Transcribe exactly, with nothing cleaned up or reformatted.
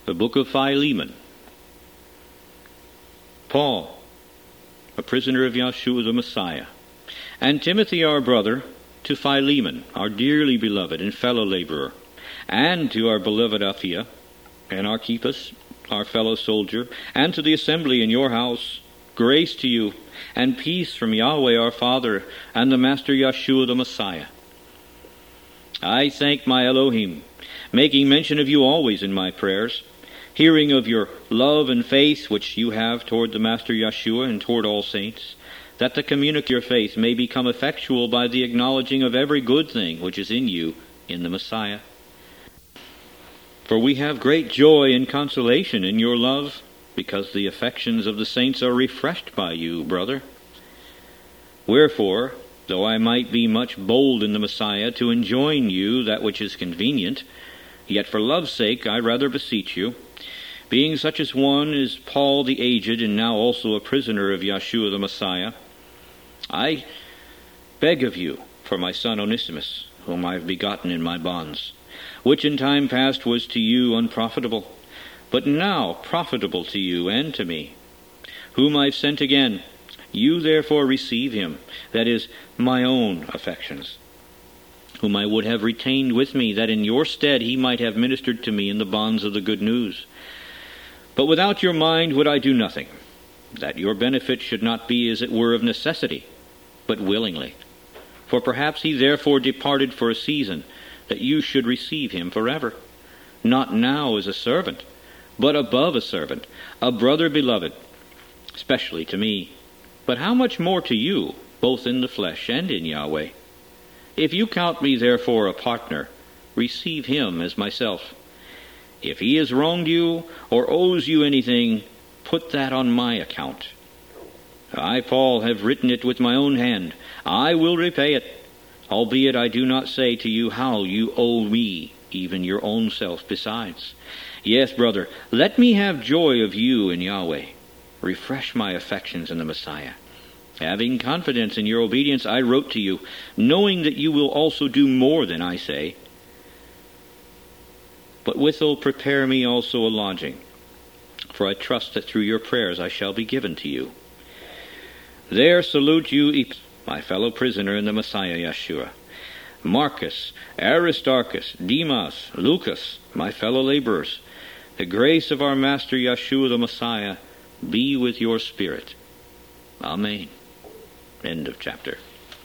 The book of Philemon. Paul, a prisoner of Yeshua the Messiah, and Timothy our brother, to Philemon, our dearly beloved and fellow laborer, and to our beloved Apphia, and Archippus, our fellow soldier, and to the assembly in your house, grace to you, and peace from Yahweh our Father, and the Master Yeshua the Messiah. I thank my Elohim, making mention of you always in my prayers, hearing of your love and faith which you have toward the Master Yeshua and toward all saints, that the communicate your faith may become effectual by the acknowledging of every good thing which is in you in the Messiah. For we have great joy and consolation in your love, because the affections of the saints are refreshed by you, brother. Wherefore, though I might be much bold in the Messiah to enjoin you that which is convenient, yet for love's sake I rather beseech you, being such as one is Paul the aged, and now also a prisoner of Yeshua the Messiah, I beg of you for my son Onesimus, whom I have begotten in my bonds, which in time past was to you unprofitable, but now profitable to you and to me, whom I have sent again. You therefore receive him, that is, my own affections, whom I would have retained with me, that in your stead he might have ministered to me in the bonds of the good news. But without your mind would I do nothing, that your benefit should not be as it were of necessity, but willingly. For perhaps he therefore departed for a season, that you should receive him forever, not now as a servant, but above a servant, a brother beloved, especially to me, but how much more to you, both in the flesh and in Yahweh. If you count me therefore a partner, receive him as myself. If he has wronged you, or owes you anything, put that on my account. I, Paul, have written it with my own hand. I will repay it, albeit I do not say to you how you owe me, even your own self besides. Yes, brother, let me have joy of you in Yahweh. Refresh my affections in the Messiah. Having confidence in your obedience, I wrote to you, knowing that you will also do more than I say. But withal prepare me also a lodging, for I trust that through your prayers I shall be given to you. There salute you, my fellow prisoner in the Messiah Yeshua, Marcus, Aristarchus, Demas, Lucas, my fellow laborers. The grace of our Master Yeshua the Messiah be with your spirit. Amen. End of chapter.